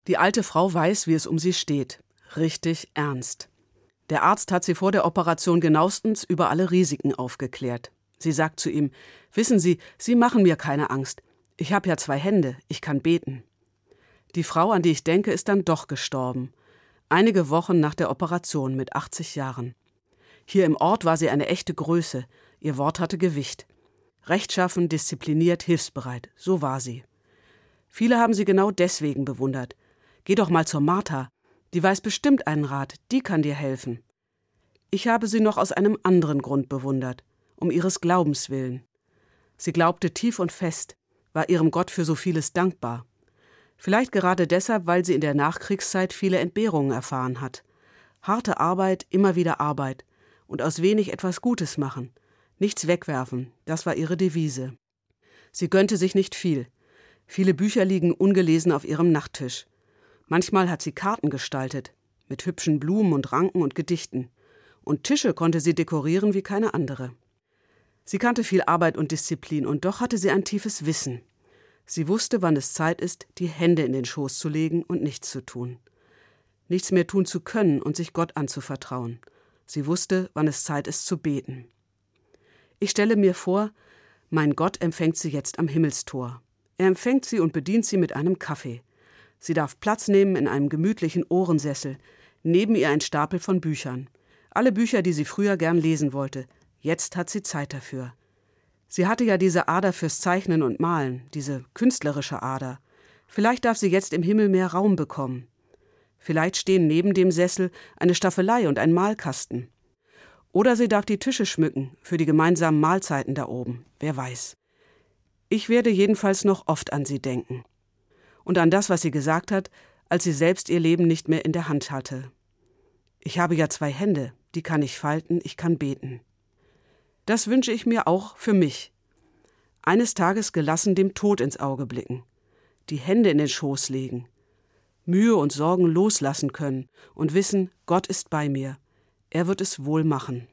Die alte Frau weiß, wie es um sie steht. Richtig ernst. Der Arzt hat sie vor der Operation genauestens über alle Risiken aufgeklärt. Sie sagt zu ihm: Wissen Sie, Sie machen mir keine Angst. Ich habe ja 2 Hände, ich kann beten. Die Frau, an die ich denke, ist dann doch gestorben. Einige Wochen nach der Operation mit 80 Jahren. Hier im Ort war sie eine echte Größe. Ihr Wort hatte Gewicht. Rechtschaffen, diszipliniert, hilfsbereit. So war sie. Viele haben sie genau deswegen bewundert. Geh doch mal zur Martha. Die weiß bestimmt einen Rat, die kann dir helfen. Ich habe sie noch aus einem anderen Grund bewundert, um ihres Glaubens willen. Sie glaubte tief und fest, war ihrem Gott für so vieles dankbar. Vielleicht gerade deshalb, weil sie in der Nachkriegszeit viele Entbehrungen erfahren hat. Harte Arbeit, immer wieder Arbeit und aus wenig etwas Gutes machen. Nichts wegwerfen, das war ihre Devise. Sie gönnte sich nicht viel. Viele Bücher liegen ungelesen auf ihrem Nachttisch. Manchmal hat sie Karten gestaltet, mit hübschen Blumen und Ranken und Gedichten. Und Tische konnte sie dekorieren wie keine andere. Sie kannte viel Arbeit und Disziplin, und doch hatte sie ein tiefes Wissen. Sie wusste, wann es Zeit ist, die Hände in den Schoß zu legen und nichts zu tun. Nichts mehr tun zu können und sich Gott anzuvertrauen. Sie wusste, wann es Zeit ist zu beten. Ich stelle mir vor, mein Gott empfängt sie jetzt am Himmelstor. Er empfängt sie und bedient sie mit einem Kaffee. Sie darf Platz nehmen in einem gemütlichen Ohrensessel. Neben ihr ein Stapel von Büchern. Alle Bücher, die sie früher gern lesen wollte. Jetzt hat sie Zeit dafür. Sie hatte ja diese Ader fürs Zeichnen und Malen, diese künstlerische Ader. Vielleicht darf sie jetzt im Himmel mehr Raum bekommen. Vielleicht stehen neben dem Sessel eine Staffelei und ein Malkasten. Oder sie darf die Tische schmücken für die gemeinsamen Mahlzeiten da oben. Wer weiß. Ich werde jedenfalls noch oft an sie denken. Und an das, was sie gesagt hat, als sie selbst ihr Leben nicht mehr in der Hand hatte. Ich habe ja 2 Hände, die kann ich falten, ich kann beten. Das wünsche ich mir auch für mich. Eines Tages gelassen dem Tod ins Auge blicken, die Hände in den Schoß legen, Mühe und Sorgen loslassen können und wissen, Gott ist bei mir, er wird es wohl machen.